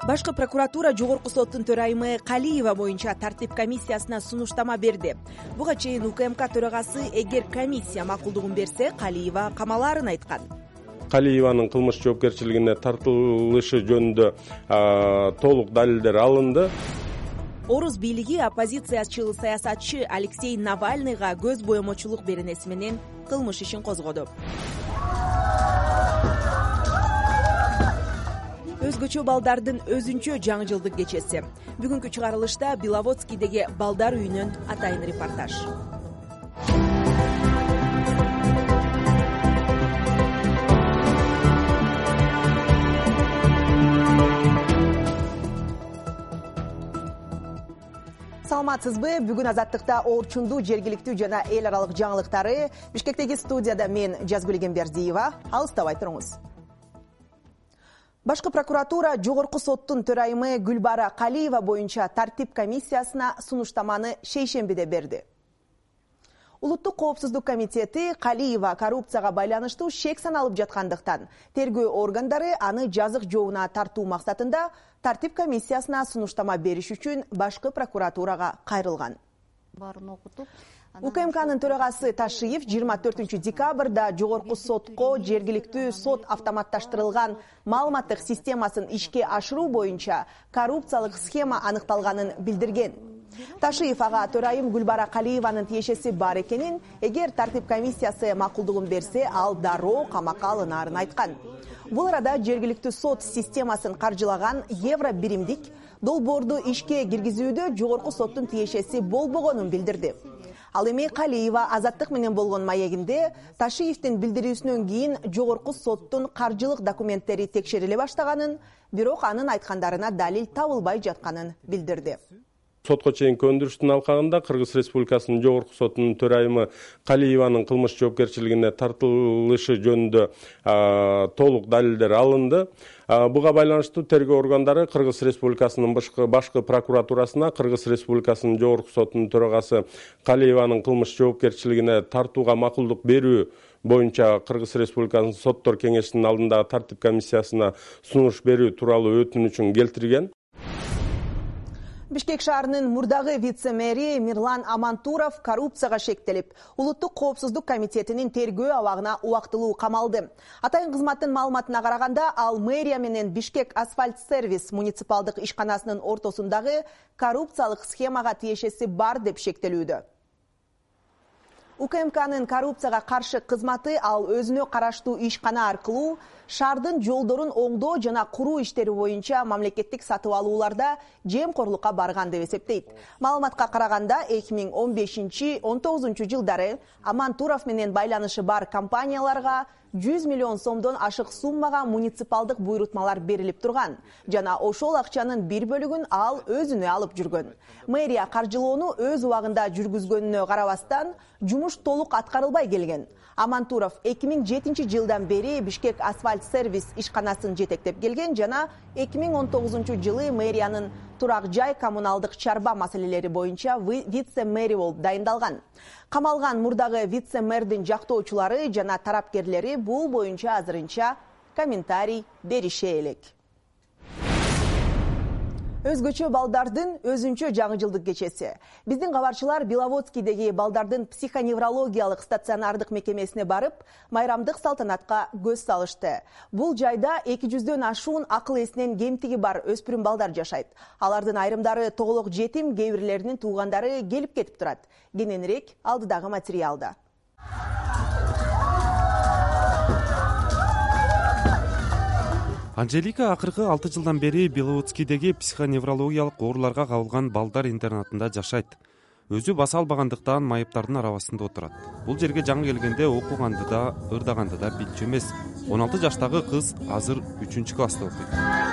Башкы прокуратура Жогорку соттун төрайымы Калиева боюнча тартип комиссиясына сунуштама берди. Буга чейин УКМК төрагасы эгер комиссия макулдугун берсе, Калиева камалаарын айткан. Калиеванын кылмыш жоопкерчилигине тартылышы жөнүндө толук далилдер алынды. Орус бийлиги оппозициячыл саясатчы Алексей Навальныйга көз боемочулук беренеси менен кылмыш ишин козгоду. Өзгөчө балдардын өзүнчө жаңы жылдык кечеси. Бүгүнкү чыгарылышта Беловодскийдеги балдар үйүнөн атайын репортаж. Саламатсызбы? Бүгүн Азаттыкта орчундуу, жергиликтүү жана эл аралык жаңылыктары. Бишкектеги студияда мен Жазгүл Эгембердиева. Алыстабай туруңуз. Башкы прокуратура Жогорку соттун төрайымы Гүлбара Калиева боюнча тартип комиссиясына сунуштаманы шейшембиде берди. Улуттук коопсуздук комитети Калиева коррупцияга байланыштуу шек саналып жаткандыктан тергөө органдары аны жазык жообуна тартуу максатында тартип комиссиясына сунуштама бериш үчүн башкы прокуратурага кайрылган. УКМКнын төрагасы Ташиев 24 декабрда Жогорку сотко жергиликтүү сот автоматташтырылган маалыматтык системасын ишке ашыруу боюнча коррупциялык схема аныкталганын билдирген. Ташиев ага төрайым Гүлбара Калиеванын тиешеси бар экенин, эгер тартип комиссиясы макулдугун берсе, ал дароо камакка алынаарын айткан. Бул арада жергиликтүү сот системасын каржылаган евро биримдик долбоорду ишке киргизүүдө Жогорку соттун тиешеси болбогонун билдирди. Ал эми Калиева азаттык менен болгон маегинде Ташиевдин билдирүүсүнөн кийин Жогорку соттун каржылык документтери текшериле баштаганын, бирок анын айткандарына далил табылбай жатканын билдирди. Сотко чейинки өндүрүштүн алкагында Кыргыз Республикасынын Жогорку сотунун төрайымы Калиеванын кылмыш жоопкерчилигине тартылышы жөнүндө толук далилдер алынды. Буга байланыштуу тергөө органдары Кыргыз Республикасынын башкы прокуратурасына Кыргыз Республикасынын Жогорку сотунун төрагасы Калиеванын кылмыш жоопкерчилигине тартууга макулдук берүү боюнча Кыргыз Республикасынын соттор кеңешинин алдындагы тартип комиссиясына сунуш берүү тууралуу өтүнүчүн келтирген. Бишкек шаарынын мурдагы вице-мэри Мирлан Амантуров коррупцияга шектелип, Улуттук коопсуздук комитетинин тергөө абагына убактылуу камалды. Атайын кызматтын маалыматына караганда, ал мэрия менен Бишкек асфальт сервис муниципалдык ишканасынын ортосундагы коррупциялык схемага тиешеси бар деп шектелүүдө. УКМКнын коррупцияга каршы кызматы ал өзүнө караштуу ишкана аркылуу шаардын жолдорун оңдоо жана куруу иштери боюнча мамлекеттик сатып алууларда жемкорлукка барган деп эсептейт. Маалыматка караганда 2015-19 жылдары Амантуров менен байланышы бар компанияларга 100 миллион сомдон ашык суммага муниципалдык буйрутмалар берилип турган жана ошол акчанын бир бөлүгүн ал өзүнө алып жүргөн. Мэрия каржылоону өз убагында жүргүзгөнүнө карабастан, жумуш толук аткарылбай келген. Амантуров 2007 жылдан бери Бишкек асфальт сервис ишканасын жетектеп келген жана 2019 жылы мэриянын турак жай коммуналдык чарба маселелери боюнча вице-мэри болуп дайындалган. Камалган мурдагы вице-мэрдин жактоочулары жана тарапкерлери бул боюнча азырынча комментарий берише элек. Өзгөчө балдардын өзүнчө жаңы жылдык кечеси. Биздин кабарчылар Беловодскийдеги балдардын психоневрологиялык стационардык мекемесине барып, майрамдык салтанатка көз салышты. Бул жайда 200дөн ашуун акыл эсинен кемтиги бар өспүрүм балдар жашайт. Алардын айрымдары тоголок жетим, кээ бирлеринин туугандары келип кетип турат. Кененирээк алдыдагы материалда. Анжелика акыркы 6 жылдан бери Беловодскийдеги психоневрологиялык ооруларга кабылган балдар интернатында жашайт. Өзү баса албагандыктан майыптардын арабасында отурат. Бул жерге жаңы келгенде окуганды да, ырдаганды да билчү эмес. 16 жаштагы кыз азыр 3-класста окуйт.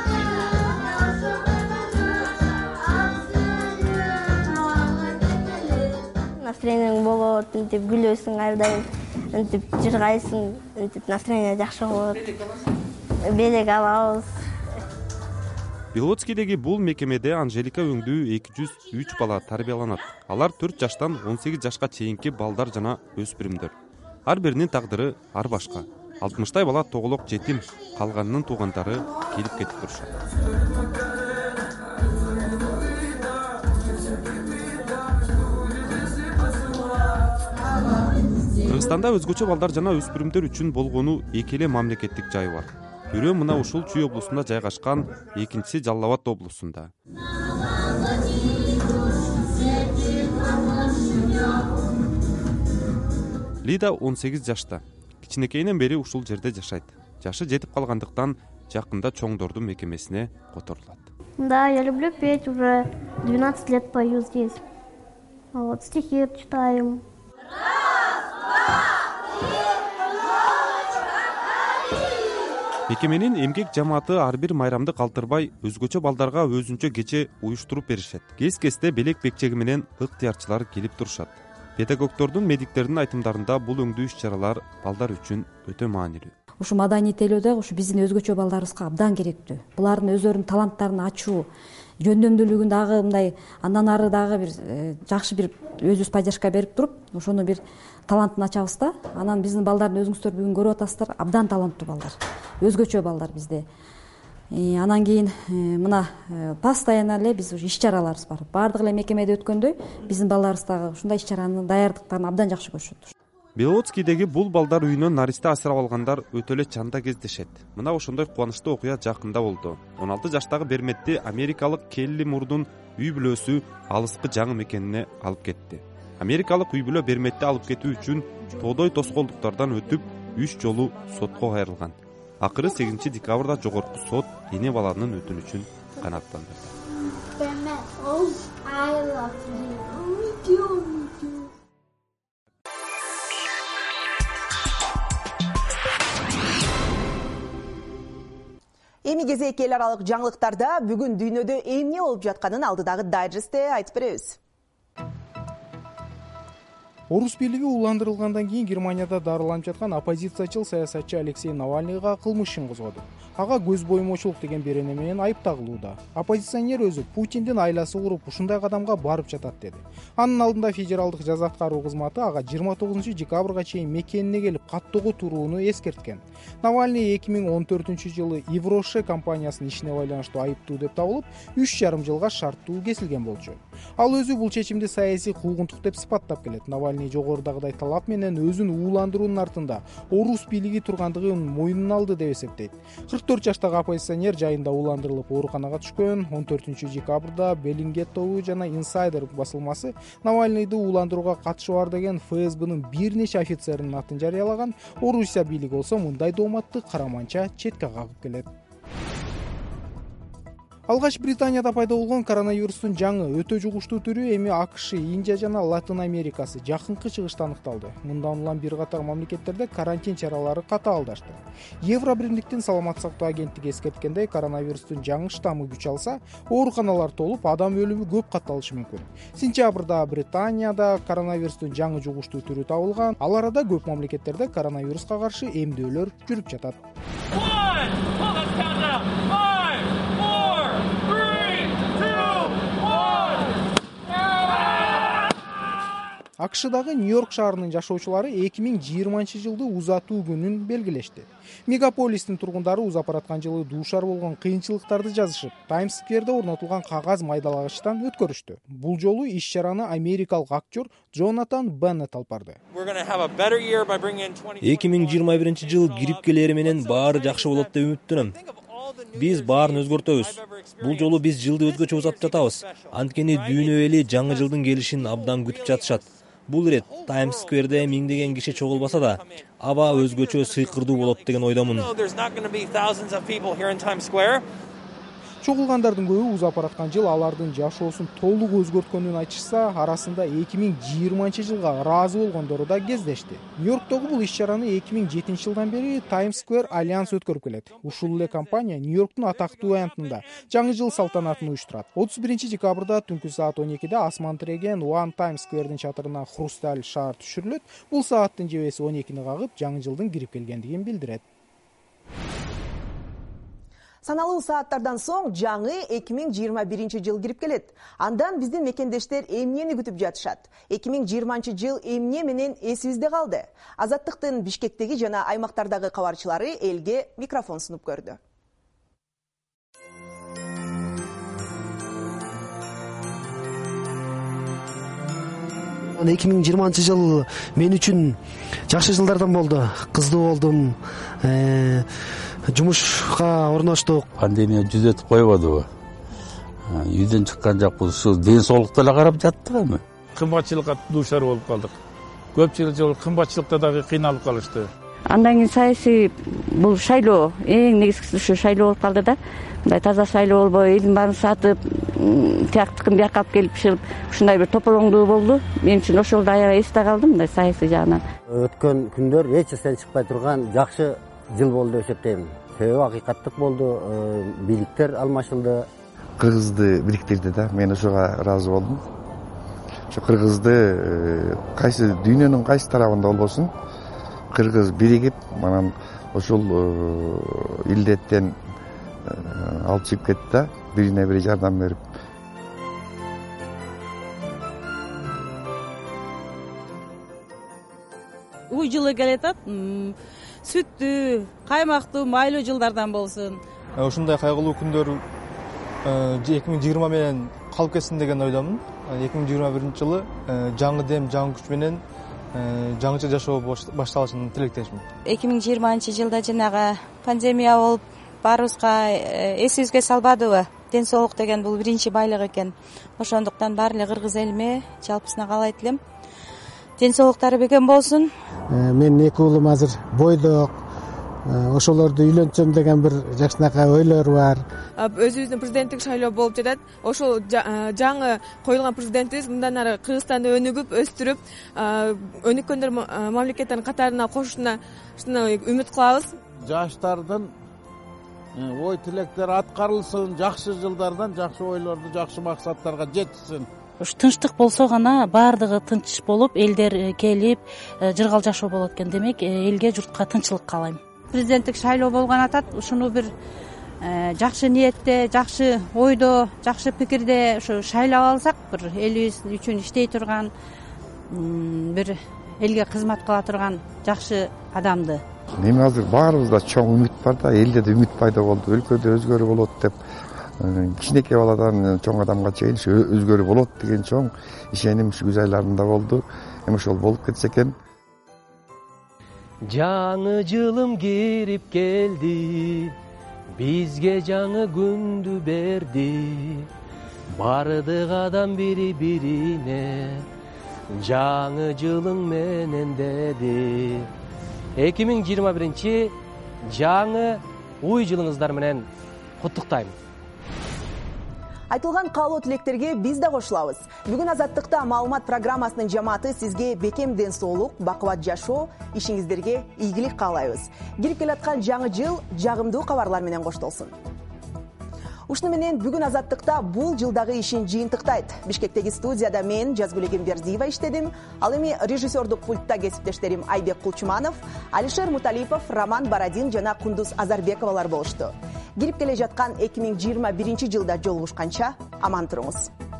Настроениең болот, деп күлөсүң ар дайым, деп жыргайсың, деп настроение жакшы болот. Белек алабыз. Беловодскийдеги бул мекемеде Анжелика өңдүү 203 бала тарбияланат. Алар 4 жаштан 18 жашка чейинки балдар жана өспүрүмдөр. Ар биринин тагдыры ар башка. 60 бала тоголок жетим, калганынын туугандары келип кетип турушат. Кыргызстанда өзгөчө балдар жана өспүрүмдөр үчүн болгону эки эле мамлекеттик жай бар. Бирөө мына ушул Чүй облусунда жайгашкан, экинчиси Жалал Абад облусунда. Лида 18 жашта. Кичинекейинен бери ушул жерде жашайт. Жашы жетип калгандыктан жакында чоңдордун мекемесине которулат. Да, я люблю петь, уже 12 лет пою здесь. Вот, стихи читаем. Мекеменин эмгек жамааты ар бир майрамды калтырбай өзгөчө балдарга өзүнчө кече уюштуруп беришет. Кез-кезде белек бекчеги менен ыктыярчылар келип турушат. Педагогдордун, медиктердин айтымдарында бул өңдүү иш-чаралар балдар үчүн өтө маанилүү. Ушу маданий тейлөөдө ушу биздин өзгөчө балдарыбызга абдан керектүү. Булардын өздөрүнүн таланттарын ачуу, жөндөмдүүлүгүн дагы мындай андан ары дагы бир жакшы бир өзүбүз поддержка берип туруп, ошону бир талантын ачабыз да. Анан биздин балдарды өзүңүздөр бүгүн көрүп атасыздар, абдан таланттуу балдар. Өзгөчө балдар бизде. Анан кийин мына постоянно эле биз ушу иш-чараларыбыз бар. Бардык эле мекемеде өткөндөй, биздин балдарыбыз дагы ушундай иш-чаранын даярдыктарын абдан жакшы көрүшөт. Беловодскийдеги бул балдар үйүнөн наристе асырап алгандар өтө эле чанда кездешет. Мына ошондой кубанычтуу окуя жакында болду. 16 жаштагы Берметти америкалык Келли Мурдун үй бүлөсү алыскы жаңы мекенине алып кетти. Америкалык үй бүлө Берметти алып кетүү үчүн тоодой тоскоолдуктардан өтүп 3 жолу сотко кайрылган. Акыры 8 декабрда жогорку сот эне баланын өтүнүчүн канааттандырды. Эми кезек эл аралык жаңылыктарда бүгүн дүйнөдө эмне болуп жатканын алдыдагы дайджестте айтып беребиз. Орус бийлиги уландырылгандан кийин Германияда дарыланып жаткан оппозициячыл саясатчы Алексей Навальныйга кылмыш ишин козгоду. Ага көз боймочулук деген берене менен айып тагылууда. Оппозиционер өзү Путиндин айласы куруп ушундай кадамга барып жатат деди. Анын алдында федералдык жаза аткаруу кызматы ага 29 декабрга чейин мекенине келип каттоого турууну эскерткен. Навальный 2014-жылы Евроше компаниясынын ишине байланыштуу айыптуу деп табылып, 3,5 жылга шарттуу кесилген болчу. Ал өзү бул чечимди саясий куугунтук деп сыпаттап келет. Навальный жогорудагыдай талап менен өзүн ууландыруунун артында орус бийлиги тургандыгын мойнуна алды деп эсептейт. 44 жаштагы оппозиционер жайында ууландырылып ооруканага түшкөн. 14 декабрда Беллингет жана Инсайдер басылмасы Навальныйды ууландырууга катышы бар деген ФСБнын бир нече офицеринин атын жарыялаган. Орусия бийлиги болсо мындай дооматты караманча четке кагып келет. Алгач Британияда пайда болгон коронавирустун жаңы өтө жугуштуу түрү эми АКШ, Индия жана Латын Америкасы жакынкы чыгышта аныкталды. Мындан улам бир катар мамлекеттерде карантин чаралары катаалдашты. Евробиримдиктин саламаттык сактоо агенттиги эскерткендей, коронавирустун жаңы штаммы күч алса, ооруканалар толуп, адам өлүмү көп катталышы мүмкүн. Сентябрда Британияда коронавирустун жаңы жугуштуу түрү табылган. Ал арада көп мамлекеттерде коронавируска каршы эмдөөлөр жүрүп жатат. АКШдагы Нью-Йорк шаарынын жашоочулары 2020-жылды узатуу күнүн белгилешти. Мегаполистин тургундары узап бараткан жылы дуушар болгон кыйынчылыктарды жазышып, Таймс-скверде орнотулган кагаз майдалагычтан өткөрүштү. Бул жолу иш-чараны америкалык актер Джонатан Беннет алып барды. 2021-жыл грипп келери менен баары жакшы болот деп үмүттөнөм. Биз баарын өзгөртөбүз. Бул жолу биз жылды өзгөчө узатып жатабыз. Анткени дүйнө эли жаңы жылдын келишин абдан күтүп жатышат. Бул ирет Таймс-скверде миңдеген киши чогулбаса да, аба өзгөчө сыйкырдуу болот деген ойдомун. Чогулгандардын көбү узап бараткан жыл алардын жашоосун толук өзгөрткөнүн айтышса, арасында 2020-жылга ыраазы болгондору да кездешти. Нью-Йорктогу бул иш-чараны 2007-жылдан бери Таймс-сквер Альянс өткөрүп келет. Ушул эле компания Нью-Йорктун атактуу аянтында жаңы жыл салтанатын уюштурат. 31 декабрда түнкү саат 12-де асман тиреген One Times-сквердин чатырына хрусталь шаар түшүрүлөт. Бул сааттын жебеси 12-ни кагып, жаңы жылдын кирип келгендигин билдирет. Саналуу сааттардан соң жаңы 2021 жыл кирип келет. Андан биздин мекендештер эмнени күтүп жатышат? 2020 жыл эмне менен эсибизде калды? Азаттыктын Бишкектеги жана аймактардагы кабарчылары элге микрофон сунуп көрдү. 2020 жыл мен үчүн жакшы жылдардан болду. Кыздуу болдум, жумушка орноштук. Пандемия жүзөтүп койбодубу? Үйдөн чыккан жокпуз, ушу ден соолукта эле карап жаттык эми. Кымбатчылыкка дуушар болуп калдык. Көпчүлүк жол кымбатчылыкта дагы кыйналып калышты. Андан кийин саясий бул шайлоо, эң негизгиси ушу шайлоо болуп калды да. Мындай таза шайлоо болбой, элдин баарын сатып, тияктыкын бияка алып келип чыгып, ушундай бир топологоңдуу болду. Мен үчүн ошол да аябай эсте калды мындай саясий жагынан. Өткөн күндөр эч нерседен чыкпай турган жакшы жыл болду деп эсептейм. Себеби акыйкаттык болду, бийликтер алмашылды. Кыргызды бириктирди да, мен ошого ыраазы болдум. Ошо кыргызды кайсы дүйнөнүн кайсы тарабында болбосун, кыргыз биригип, анан ошол илдеттен алып чыгып кетти да, бирине бири жардам берип. Уй жылы келатат, сүттүү, каймактуу, майлуу жылдардан болсун. Ушундай кайгылуу күндөр 2020 менен калып кетсин деген ойдомун. 2021 жылы жаңы дем, жаңы күч менен жаңыча жашоо башталышын тилектешмин. 2020 жылда жанагы пандемия болуп баарыбызга эсибизге салбадыбы? Ден соолук деген бул биринчи байлык экен. Ошондуктан баары кыргыз элиме жалпысына каалайт элем. Ден соолуктары бекем болсун. Мен эки уулум азыр бойдок. Ошолорду үйлөнсөм деген бир жакшынакай ойлор бар. Өзүбүздүн президенттик шайлоо болуп жатат. Ошол жаңы коюлган президентибиз мындан ары Кыргызстанды өнүгүп, өстүрүп, өнүккөндөр мамлекеттердин катарына кошушуна үмүт кылабыз. Жаштардын ой тилектери аткарылсын, жакшы жылдардан жакшы ойлорду, жакшы максаттарга жетишsin. Ушу тынчтык болсо гана баардыгы тынч болуп, элдер келип, жыргал жашоо болот экен. Демек, элге, журтка тынччылык каалайм. Президенттик шайлоо болгон атат, ушуну бир жакшы ниетте, жакшы ойдо, жакшы пикирде ушу шайлап алсак, бир элибиз үчүн иштей турган, бир элге кызмат кыла турган жакшы адамды. Эми азыр баарыбызда чоң үмүт бар да, элде да үмүт пайда болду, өлкөдө өзгөрүү болот деп. Кичинекей баладан чоң адамга чейин өзгөрүү болот деген чоң ишеним күз айларында болду. Эми ошол болуп кетсе экен. Жаңы жылым кирип келди, бизге жаңы күндү берди. Бардык адам бири-бирине жаңы жылың менен деди. 2021 жаңы уй жылыңыздар менен куттуктайм. Айтылган каалоо тилектерге биз да кошулабыз. Бүгүн Азаттыкта маалымат программасынын жамааты сизге бекем ден соолук, бакубат жашоо, ишиңиздерге ийгилик каалайбыз. Кирип келаткан жаңы жыл жагымдуу кабарлар менен коштолсун. Ушуну менен бүгүн Азаттыкта бул жылдагы ишин жыйынтыктайт. Бишкектеги студияда мен Жазгүл Эгембердиева иштедим. Ал эми режиссердук пультта кесиптештерим Айбек Кулчуманов, Алишер Муталипов, Роман Барадин жана Кундуз Азарбековалар болушту. Кирип келе жаткан 2021 жылда жолугушканча аман туруңуз.